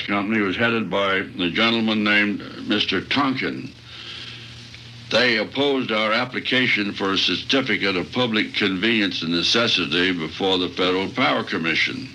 Company was headed by a gentleman named Mr. Tonkin. They opposed our application for a certificate of public convenience and necessity before the Federal Power Commission.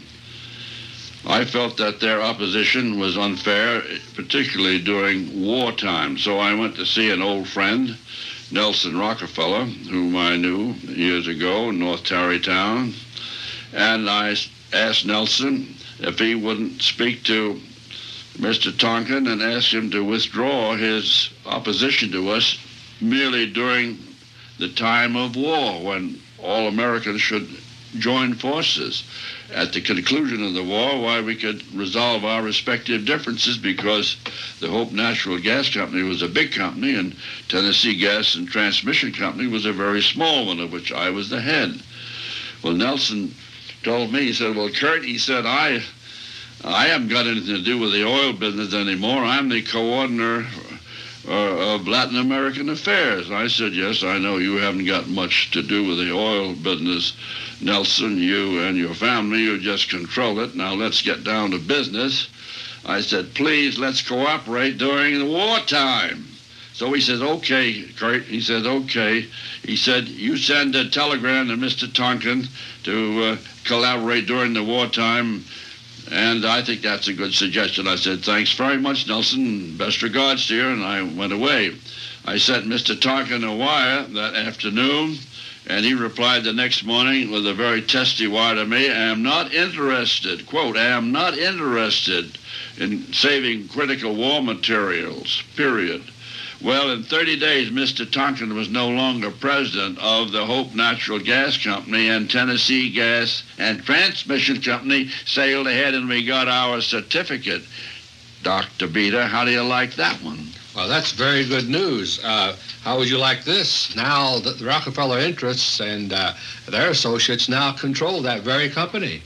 I felt that their opposition was unfair, particularly during wartime, so I went to see an old friend, Nelson Rockefeller, whom I knew years ago in North Tarrytown, and I asked Nelson if he wouldn't speak to Mr. Tonkin and ask him to withdraw his opposition to us merely during the time of war, when all Americans should join forces. At the conclusion of the war, why, we could resolve our respective differences, because the Hope Natural Gas Company was a big company and Tennessee Gas and Transmission Company was a very small one, of which I was the head. Well, Nelson told me, he said, well, Kurt, he said, I haven't got anything to do with the oil business anymore. I'm the coordinator of Latin American affairs. I said, yes, I know you haven't got much to do with the oil business, Nelson. You and your family, you just control it. Now let's get down to business. I said, please, let's cooperate during the wartime. So he says, okay, Kurt. He said, okay. He said, you send a telegram to Mr. Tonkin to collaborate during the wartime, and I think that's a good suggestion. I said, thanks very much, Nelson. Best regards to you, and I went away. I sent Mr. Tonkin a wire that afternoon, and he replied the next morning with a very testy wire to me, I am not interested, quote, I am not interested in saving critical war materials, period. Well, in 30 days, Mr. Tonkin was no longer president of the Hope Natural Gas Company, and Tennessee Gas and Transmission Company sailed ahead, and we got our certificate. Dr. Beta, how do you like that one? Well, that's very good news. How would you like this? Now the Rockefeller interests and their associates now control that very company.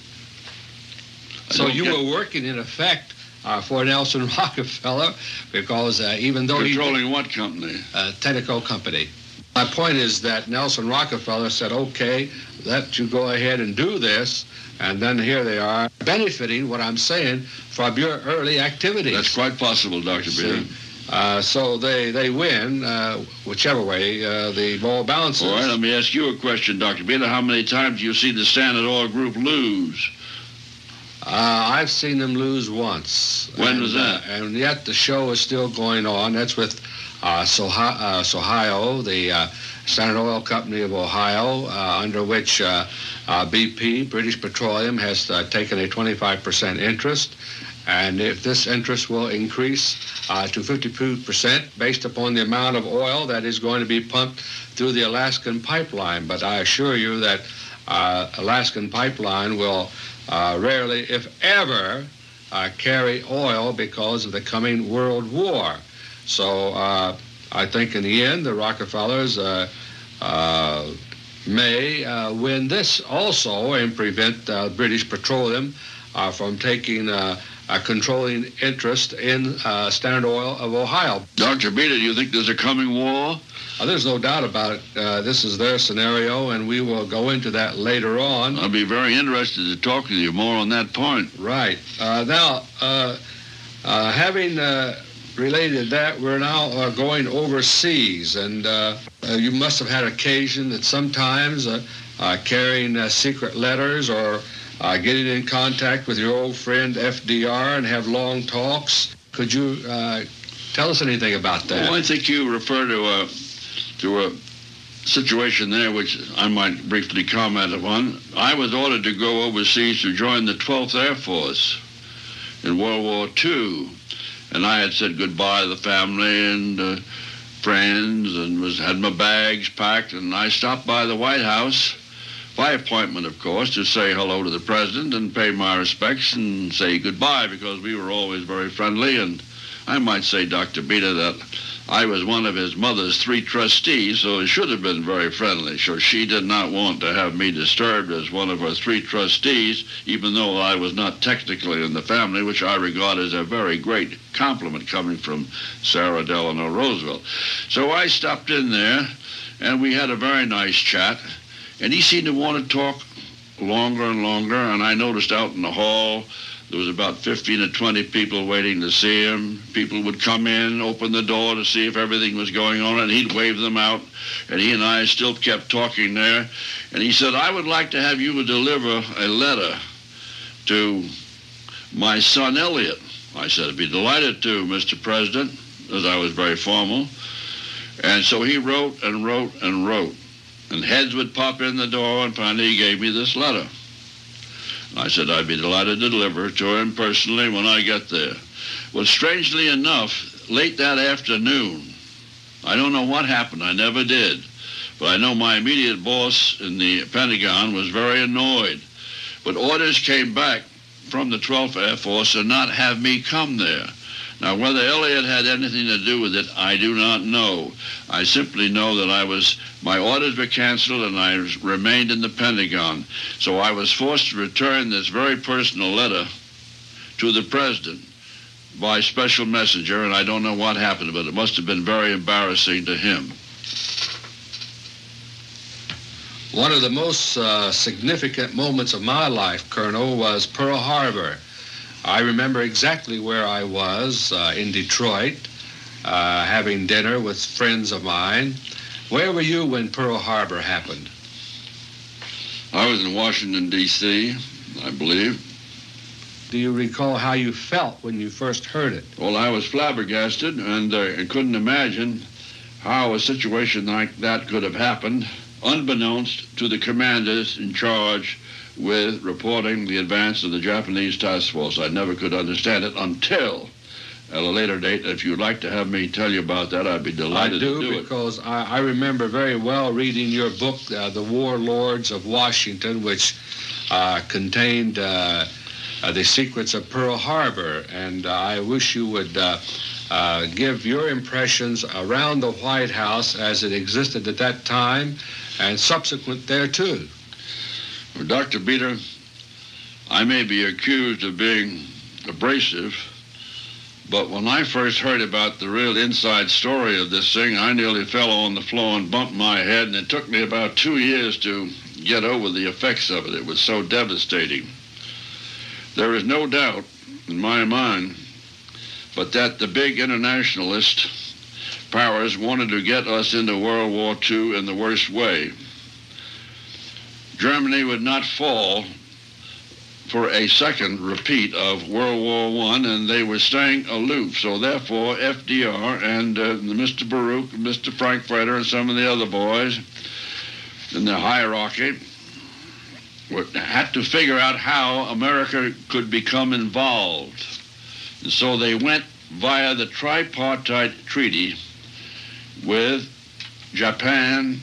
So you were working, in effect, for Nelson Rockefeller, because even though controlling what company? Tenneco Company. My point is that Nelson Rockefeller said, okay, let you go ahead and do this, and then here they are benefiting, what I'm saying, from your early activities. That's quite possible, Dr. Beta. So they win, whichever way the ball bounces. All right, let me ask you a question, Dr. Beta. How many times do you see the Standard Oil Group lose? I've seen them lose once. When was that? And yet the show is still going on. That's with Sohio, the Standard Oil Company of Ohio, under which BP, British Petroleum, has taken a 25% interest. And if this interest will increase to 52% based upon the amount of oil that is going to be pumped through the Alaskan pipeline. But I assure you that Alaskan pipeline will rarely, if ever, carry oil because of the coming World War. So I think in the end the Rockefellers may win this also and prevent British Petroleum from taking a controlling interest in Standard Oil of Ohio. Dr. Beta, do you think there's a coming war? There's no doubt about it. This is their scenario, and we will go into that later on. I'll be very interested to talk with you more on that point. Right. Now, having related that, we're now going overseas, and you must have had occasion that sometimes carrying secret letters or getting in contact with your old friend FDR and have long talks. Could you tell us anything about that? Well, I think you refer to a situation there which I might briefly comment upon. I was ordered to go overseas to join the 12th Air Force in World War II, and I had said goodbye to the family and friends and had my bags packed, and I stopped by the White House by appointment, of course, to say hello to the President and pay my respects and say goodbye, because we were always very friendly. And I might say, Dr. Beta, that I was one of his mother's 3 trustees, so it should have been very friendly. So she did not want to have me disturbed as one of her 3 trustees, even though I was not technically in the family, which I regard as a very great compliment coming from Sarah Delano Roosevelt. So I stopped in there, and we had a very nice chat, and he seemed to want to talk longer and longer, and I noticed out in the hall There was about 15 or 20 people waiting to see him. People would come in, open the door to see if everything was going on, and he'd wave them out. And he and I still kept talking there. And he said, I would like to have you deliver a letter to my son Elliot. I said, I'd be delighted to, Mr. President, as I was very formal. And so he wrote and wrote and wrote. And heads would pop in the door, and finally he gave me this letter. I said I'd be delighted to deliver it to him personally when I get there. Well, strangely enough, late that afternoon, I don't know what happened, I never did, but I know my immediate boss in the Pentagon was very annoyed. But orders came back from the 12th Air Force to not have me come there. Now, whether Elliot had anything to do with it, I do not know. I simply know that my orders were canceled and I remained in the Pentagon. So I was forced to return this very personal letter to the President by special messenger, and I don't know what happened, but it must have been very embarrassing to him. One of the most significant moments of my life, Colonel, was Pearl Harbor. I remember exactly where I was in Detroit, having dinner with friends of mine. Where were you when Pearl Harbor happened? I was in Washington, D.C., I believe. Do you recall how you felt when you first heard it? Well, I was flabbergasted and couldn't imagine how a situation like that could have happened, unbeknownst to the commanders in charge with reporting the advance of the Japanese task force. I never could understand it until at a later date. If you'd like to have me tell you about that, I'd be delighted to do it. I do, because I remember very well reading your book, The Warlords of Washington, which contained the secrets of Pearl Harbor, and I wish you would give your impressions around the White House as it existed at that time and subsequent thereto. Well, Dr. Beter, I may be accused of being abrasive, but when I first heard about the real inside story of this thing, I nearly fell on the floor and bumped my head, and it took me about 2 years to get over the effects of it. It was so devastating. There is no doubt in my mind but that the big internationalist powers wanted to get us into World War II in the worst way. Germany would not fall for a second repeat of World War I, and they were staying aloof. So therefore, FDR and Mr. Baruch, and Mr. Frankfurter, and some of the other boys in the hierarchy had to figure out how America could become involved. And so they went via the tripartite treaty with Japan,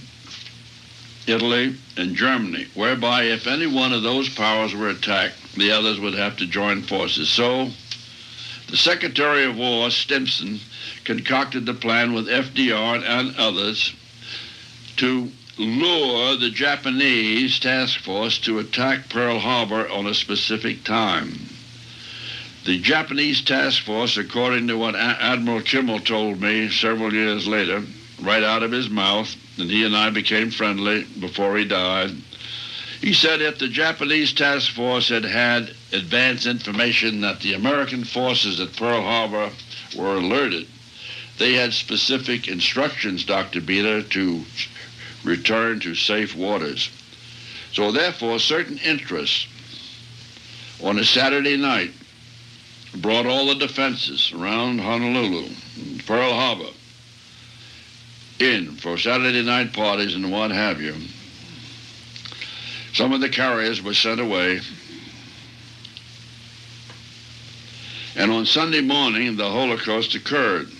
Italy, and Germany, whereby if any one of those powers were attacked, the others would have to join forces. So the Secretary of War, Stimson, concocted the plan with FDR and others to lure the Japanese task force to attack Pearl Harbor on a specific time. The Japanese task force, according to what Admiral Kimmel told me several years later, right out of his mouth, and he and I became friendly before he died, he said if the Japanese task force had had advance information that the American forces at Pearl Harbor were alerted, they had specific instructions, Dr. Beter, to return to safe waters. So therefore, certain interests on a Saturday night brought all the defenses around Honolulu, Pearl Harbor, in for Saturday night parties and what have you. Some of the carriers were sent away, and on Sunday morning the Holocaust occurred.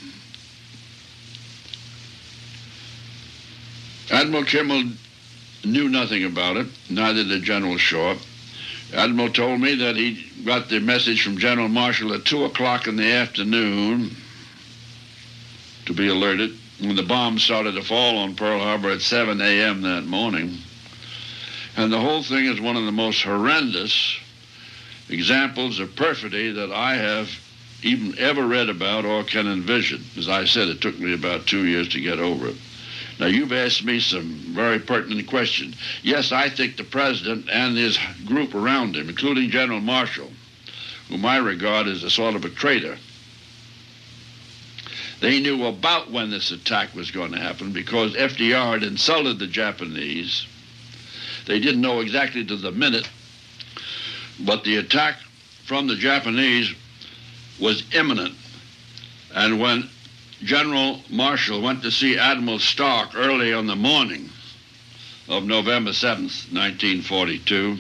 Admiral Kimmel knew nothing about it, neither did General Shaw. Admiral told me that he got the message from General Marshall at 2 o'clock in the afternoon to be alerted, when the bombs started to fall on Pearl Harbor at 7 a.m. that morning. And the whole thing is one of the most horrendous examples of perfidy that I have even ever read about or can envision. As I said, it took me about 2 years to get over it. Now, you've asked me some very pertinent questions. Yes, I think the President and his group around him, including General Marshall, whom I regard as a sort of a traitor. They knew about when this attack was going to happen because FDR had insulted the Japanese. They didn't know exactly to the minute, but the attack from the Japanese was imminent. And when General Marshall went to see Admiral Stark early on the morning of November 7th, 1942,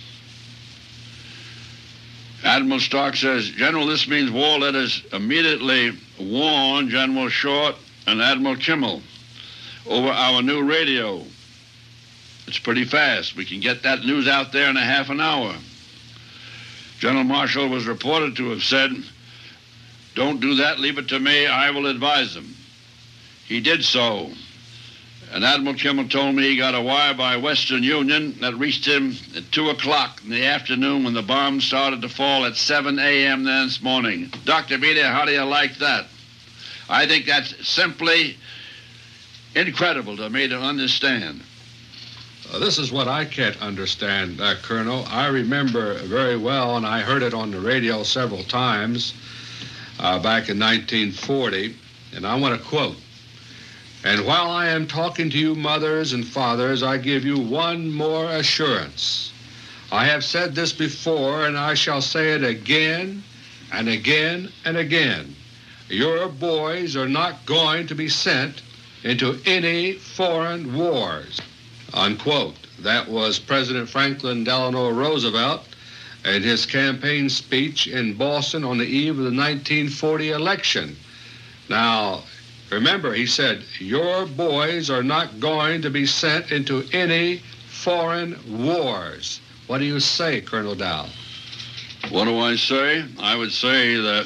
Admiral Stark says, "General, this means war. Let us immediately warn General Short and Admiral Kimmel over our new radio. It's pretty fast. We can get that news out there in a half an hour." General Marshall was reported to have said, "Don't do that. Leave it to me. I will advise them." He did so. And Admiral Kimmel told me he got a wire by Western Union that reached him at 2 o'clock in the afternoon when the bombs started to fall at 7 a.m. this morning. Dr. Vita, how do you like that? I think that's simply incredible to me to understand. This is what I can't understand, Colonel. I remember very well, and I heard it on the radio several times back in 1940, and I want to quote, "And while I am talking to you mothers and fathers, I give you one more assurance. I have said this before, and I shall say it again and again and again. Your boys are not going to be sent into any foreign wars." Unquote. That was President Franklin Delano Roosevelt in his campaign speech in Boston on the eve of the 1940 election. Now, remember, he said, "Your boys are not going to be sent into any foreign wars." What do you say, Colonel Dow? What do I say? I would say that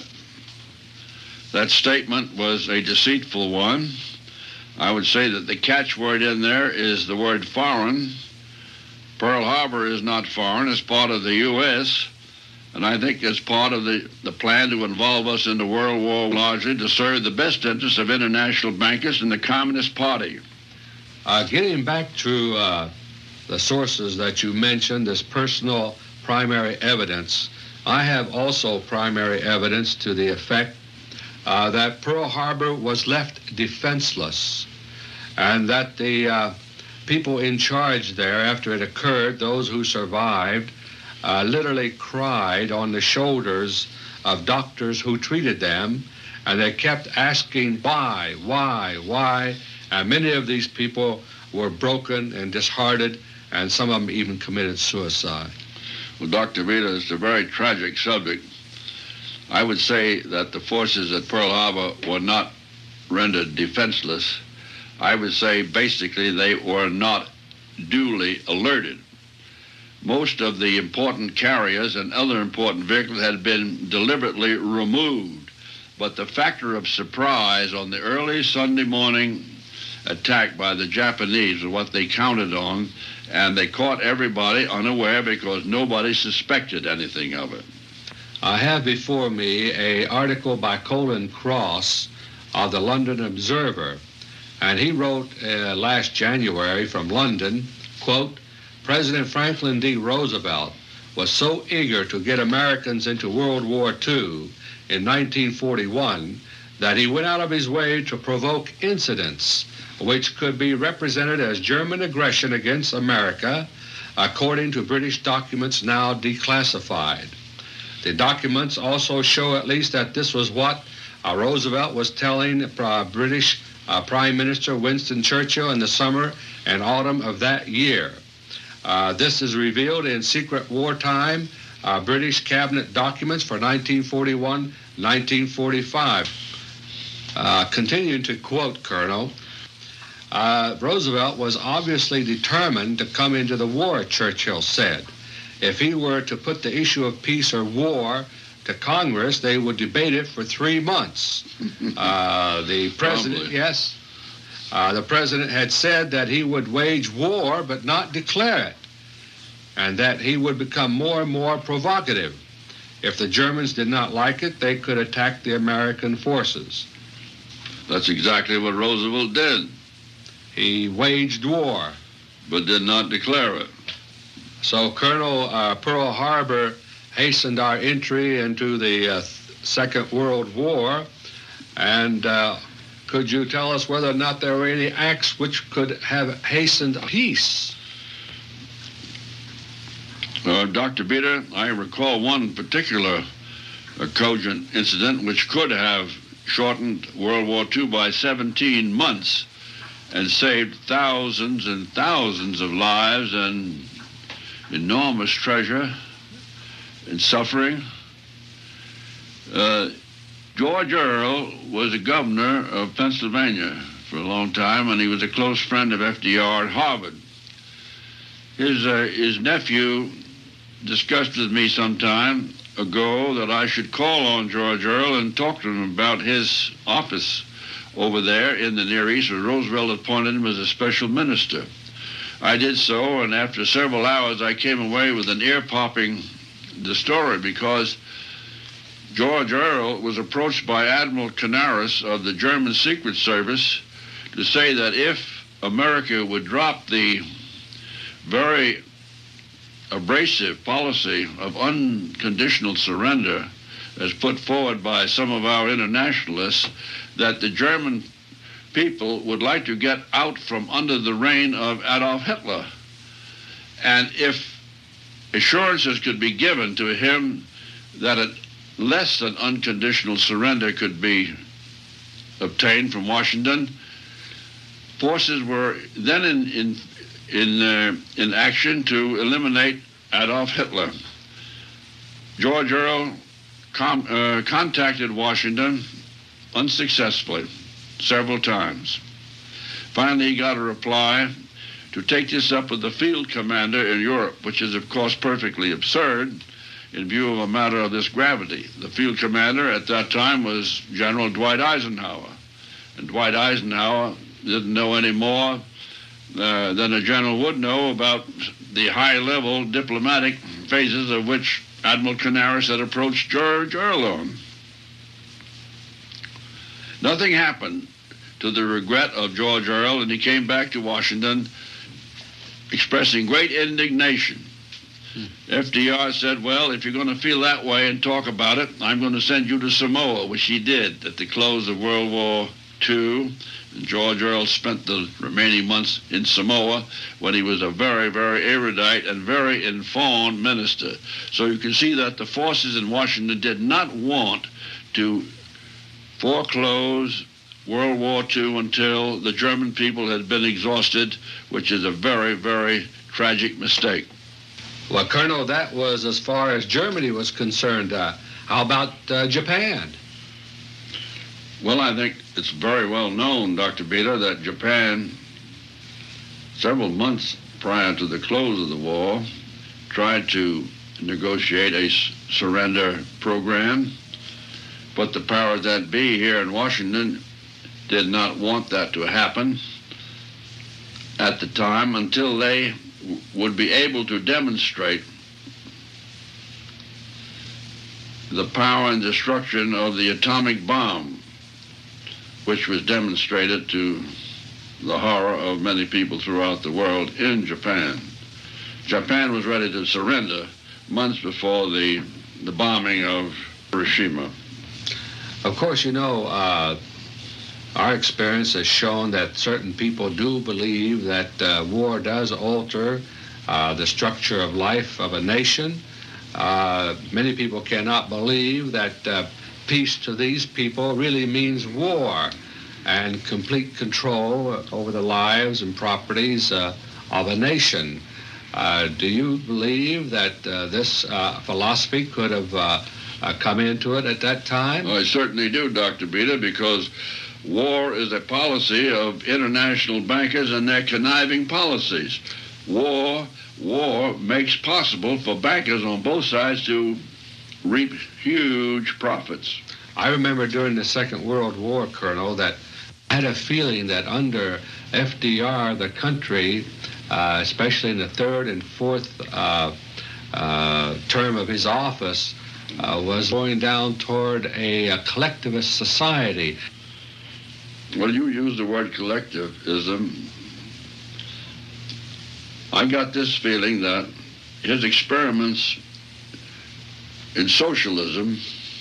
that statement was a deceitful one. I would say that the catchword in there is the word foreign. Pearl Harbor is not foreign. It's part of the U.S., and I think it's part of the plan to involve us in the World War largely to serve the best interests of international bankers and the Communist Party. Getting back to the sources that you mentioned, this personal primary evidence, I have also primary evidence to the effect that Pearl Harbor was left defenseless, and that the people in charge there after it occurred, those who survived, literally cried on the shoulders of doctors who treated them, and they kept asking why, and many of these people were broken and disheartened, and some of them even committed suicide. Well, Dr. Vita, it's a very tragic subject. I would say that the forces at Pearl Harbor were not rendered defenseless. I would say basically they were not duly alerted. Most of the important carriers and other important vehicles had been deliberately removed, but the factor of surprise on the early Sunday morning attack by the Japanese was what they counted on, and they caught everybody unaware because nobody suspected anything of it. I have before me an article by Colin Cross of the London Observer, and he wrote last January from London, quote, "President Franklin D. Roosevelt was so eager to get Americans into World War II in 1941 that he went out of his way to provoke incidents which could be represented as German aggression against America, according to British documents now declassified. The documents also show at least that this was what Roosevelt was telling British Prime Minister Winston Churchill in the summer and autumn of that year. This is revealed in secret wartime British cabinet documents for 1941-1945. Continuing to quote, Colonel, Roosevelt was obviously determined to come into the war, Churchill said. If he were to put the issue of peace or war to Congress, they would debate it for 3 months. The president, yes, the president had said that he would wage war but not declare it, and that he would become more and more provocative. If the Germans did not like it, they could attack the American forces. That's exactly what Roosevelt did. He waged war, but did not declare it. So, Colonel, Pearl Harbor hastened our entry into the Second World War. And could you tell us whether or not there were any acts which could have hastened peace? Dr. Beter, I recall one particular cogent incident which could have shortened World War II by 17 months and saved thousands and thousands of lives and enormous treasure and suffering. George Earle was a governor of Pennsylvania for a long time, and he was a close friend of FDR at Harvard. His nephew discussed with me some time ago that I should call on George Earle and talk to him about his office over there in the Near East, where Roosevelt appointed him as a special minister. I did so, and after several hours I came away with an ear-popping story, because George Earle was approached by Admiral Canaris of the German Secret Service to say that if America would drop the very abrasive policy of unconditional surrender as put forward by some of our internationalists, that the German people would like to get out from under the reign of Adolf Hitler. And if assurances could be given to him that a less than unconditional surrender could be obtained from Washington, forces were then in action to eliminate Adolf Hitler. George Earle contacted Washington unsuccessfully several times. Finally, he got a reply to take this up with the field commander in Europe, which is, of course, perfectly absurd in view of a matter of this gravity. The field commander at that time was General Dwight Eisenhower, and Dwight Eisenhower didn't know any more than a general would know about the high-level diplomatic phases of which Admiral Canaris had approached George Earle on. Nothing happened, to the regret of George Earle, and he came back to Washington expressing great indignation. FDR said, well, if you're going to feel that way and talk about it, I'm going to send you to Samoa, which he did at the close of World War II. And George Earle spent the remaining months in Samoa when he was a very, very erudite and very informed minister. So you can see that the forces in Washington did not want to foreclose World War II until the German people had been exhausted, which is a very, very tragic mistake. Well, Colonel, that was as far as Germany was concerned. How about Japan? Well, I think it's very well known, Dr. Beter, that Japan, several months prior to the close of the war, tried to negotiate a surrender program, but the powers that be here in Washington did not want that to happen at the time until they would be able to demonstrate the power and destruction of the atomic bomb, which was demonstrated to the horror of many people throughout the world in Japan. Japan was ready to surrender months before the bombing of Hiroshima. Of course, you know, our experience has shown that certain people do believe that war does alter the structure of life of a nation. Many people cannot believe that peace to these people really means war and complete control over the lives and properties of a nation. Do you believe that this philosophy could have come into it at that time? I certainly do, Dr. Beter, because war is a policy of international bankers and their conniving policies. War makes possible for bankers on both sides to reap huge profits. I remember during the Second World War, Colonel, that I had a feeling that under FDR, the country, especially in the third and fourth term of his office, was going down toward a collectivist society. Well, you use the word collectivism. I got this feeling that his experiments in socialism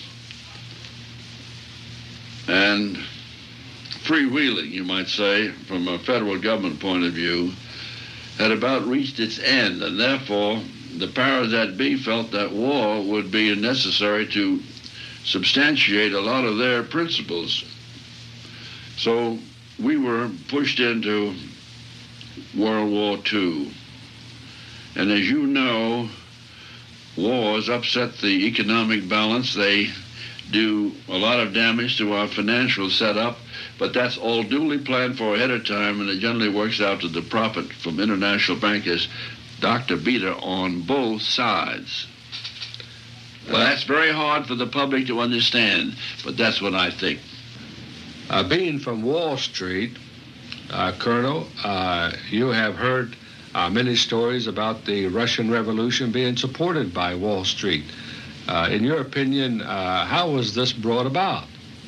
and freewheeling, you might say, from a federal government point of view, had about reached its end, and therefore the powers that be felt that war would be necessary to substantiate a lot of their principles. So we were pushed into World War II. And as you know, wars upset the economic balance. They do a lot of damage to our financial setup, but that's all duly planned for ahead of time, and it generally works out to the profit from international bankers. Dr. Beter, on both sides. Well, that's very hard for the public to understand, but that's what I think. Being from Wall Street, Colonel, you have heard many stories about the Russian Revolution being supported by Wall Street. In your opinion, how was this brought about?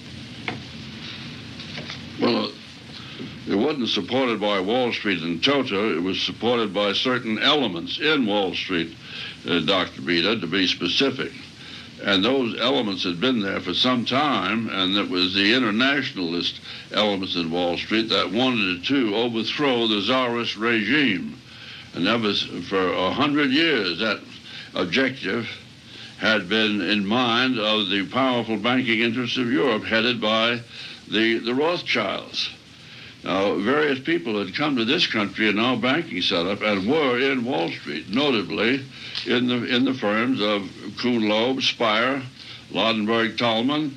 Well, it wasn't supported by Wall Street in toto. It was supported by certain elements in Wall Street, Dr. Beter, to be specific. And those elements had been there for some time, and it was the internationalist elements in Wall Street that wanted to overthrow the Tsarist regime. And that was for 100 years. That objective had been in mind of the powerful banking interests of Europe, headed by the Rothschilds. Now, various people had come to this country in our banking setup and were in Wall Street, notably in the firms of Kuhn Loeb, Speyer, Laudenberg Thalmann,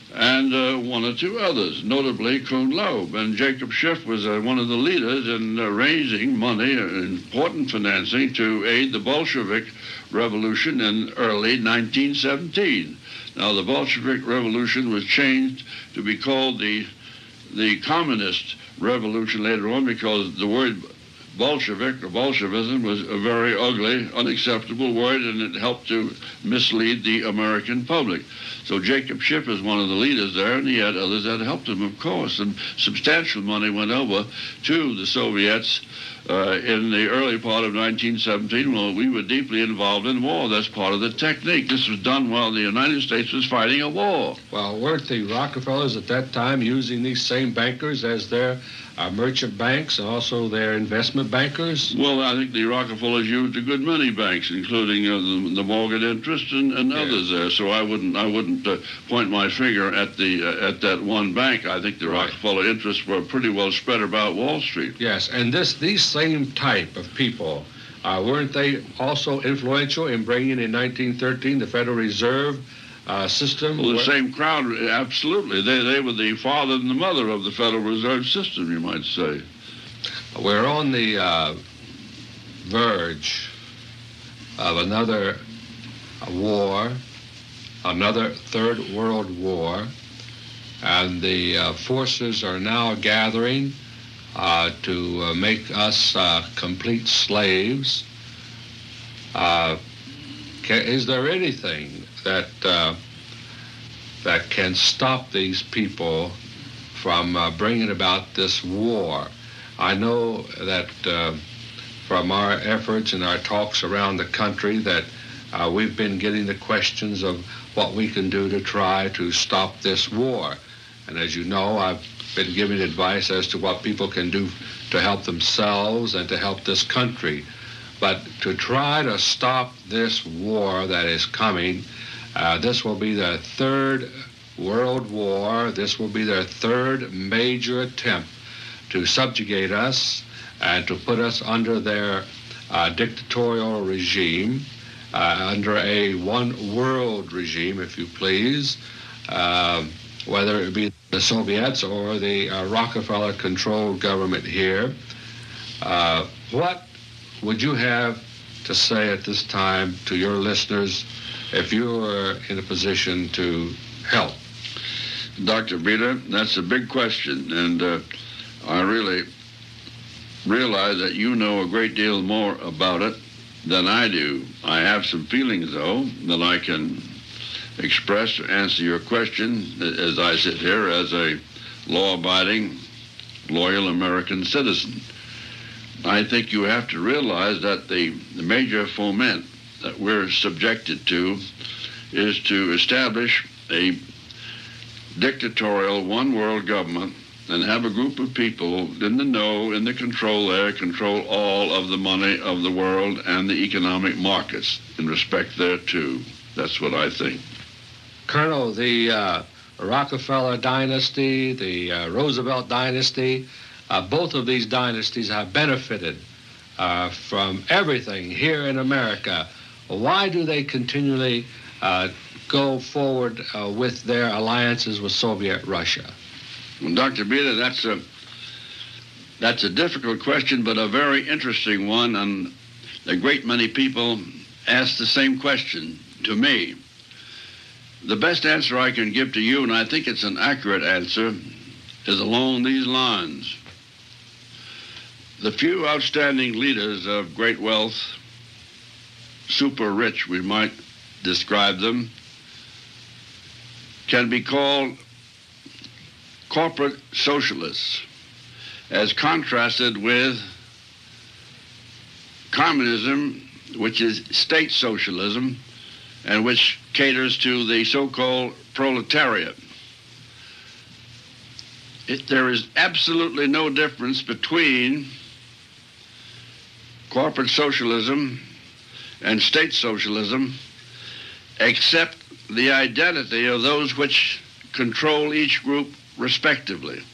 and one or two others, notably Kuhn Loeb. And Jacob Schiff was one of the leaders in raising money, important financing, to aid the Bolshevik Revolution in early 1917. Now, the Bolshevik Revolution was changed to be called the Communist Revolution later on, because the word Bolshevik or Bolshevism was a very ugly, unacceptable word, and it helped to mislead the American public. So Jacob Schiff is one of the leaders there, and he had others that helped him, of course. And substantial money went over to the Soviets in the early part of 1917. Well, we were deeply involved in war. That's part of the technique. This was done while the United States was fighting a war. Well, weren't the Rockefellers at that time using these same bankers as their merchant banks and also their investment bankers? Well, I think the Rockefellers used a good many banks, including the Morgan Interest and others there. So I wouldn't point my finger at that one bank. I think the Rockefeller interests were pretty well spread about Wall Street. Yes, and these same type of people, weren't they also influential in bringing in 1913 the Federal Reserve system? Well, the same crowd, absolutely. They were the father and the mother of the Federal Reserve System, you might say. We're on the verge of another war, another Third World War, and the forces are now gathering to make us complete slaves. Is there anything that can stop these people from bringing about this war? I know that from our efforts and our talks around the country that we've been getting the questions of what we can do to try to stop this war. And as you know, I've been giving advice as to what people can do to help themselves and to help this country. But to try to stop this war that is coming, this will be the Third World War. This will be their third major attempt to subjugate us and to put us under their dictatorial regime, under a one-world regime, if you please, whether it be the Soviets or the Rockefeller-controlled government here. What would you have to say at this time to your listeners if you were in a position to help? Dr. Beter, that's a big question, and I really realize that you know a great deal more about it than I do. I have some feelings, though, that I can express to answer your question as I sit here as a law-abiding, loyal American citizen. I think you have to realize that the major foment that we're subjected to is to establish a dictatorial one-world government and have a group of people in the know, in the control there, control all of the money of the world and the economic markets in respect thereto. That's what I think. Colonel, the Rockefeller dynasty, the Roosevelt dynasty, both of these dynasties have benefited from everything here in America. Why do they continually go forward with their alliances with Soviet Russia? Well, Dr. Beta, that's a difficult question, but a very interesting one, and a great many people ask the same question to me. The best answer I can give to you, and I think it's an accurate answer, is along these lines. The few outstanding leaders of great wealth, super rich we might describe them, can be called corporate socialists, as contrasted with communism, which is state socialism, and which caters to the so-called proletariat. There is absolutely no difference between corporate socialism and state socialism, except the identity of those which control each group respectively.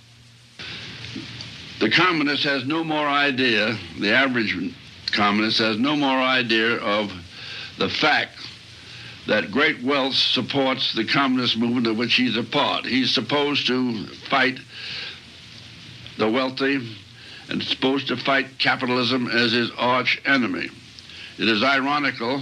The communist has no more idea, the average communist has no more idea of the fact that great wealth supports the communist movement of which he's a part. He's supposed to fight the wealthy and supposed to fight capitalism as his arch enemy. It is ironical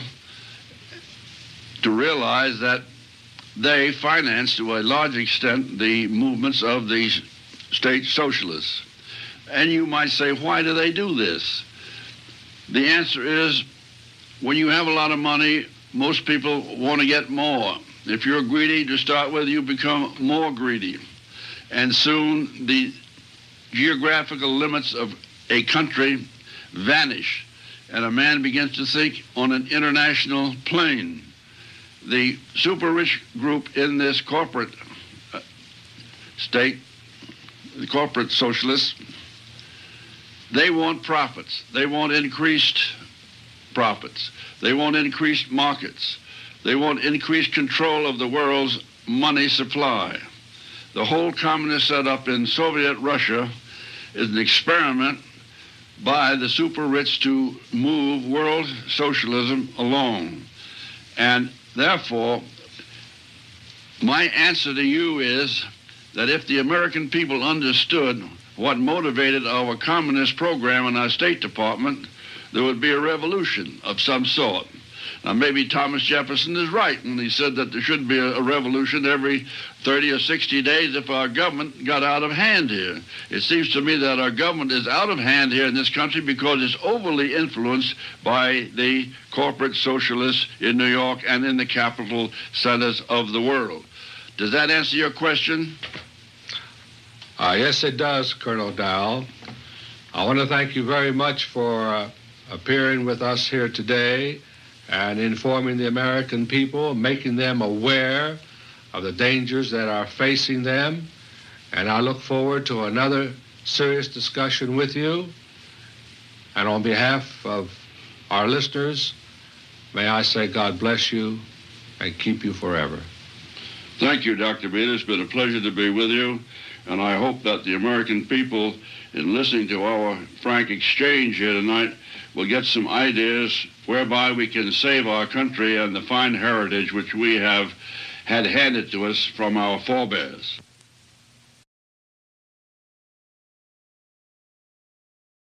to realize that they finance to a large extent the movements of the state socialists. And you might say, why do they do this? The answer is, when you have a lot of money, most people want to get more. If you're greedy to start with, you become more greedy. And soon the geographical limits of a country vanish, and a man begins to think on an international plane. The super rich group in this corporate state, the corporate socialists, they want profits. They want increased profits. They want increased markets. They want increased control of the world's money supply. The whole communist setup in Soviet Russia is an experiment by the super rich to move world socialism along. And therefore, my answer to you is that if the American people understood what motivated our communist program in our State Department, there would be a revolution of some sort. Now, maybe Thomas Jefferson is right when he said that there should be a revolution every 30 or 60 days if our government got out of hand here. It seems to me that our government is out of hand here in this country because it's overly influenced by the corporate socialists in New York and in the capital centers of the world. Does that answer your question? Yes, it does, Colonel Dow. I want to thank you very much for appearing with us here today and informing the American people, making them aware of the dangers that are facing them. And I look forward to another serious discussion with you. And on behalf of our listeners, may I say God bless you and keep you forever. Thank you, Dr. Beta. It's been a pleasure to be with you. And I hope that the American people, in listening to our frank exchange here tonight, will get some ideas whereby we can save our country and the fine heritage which we have had handed to us from our forebears.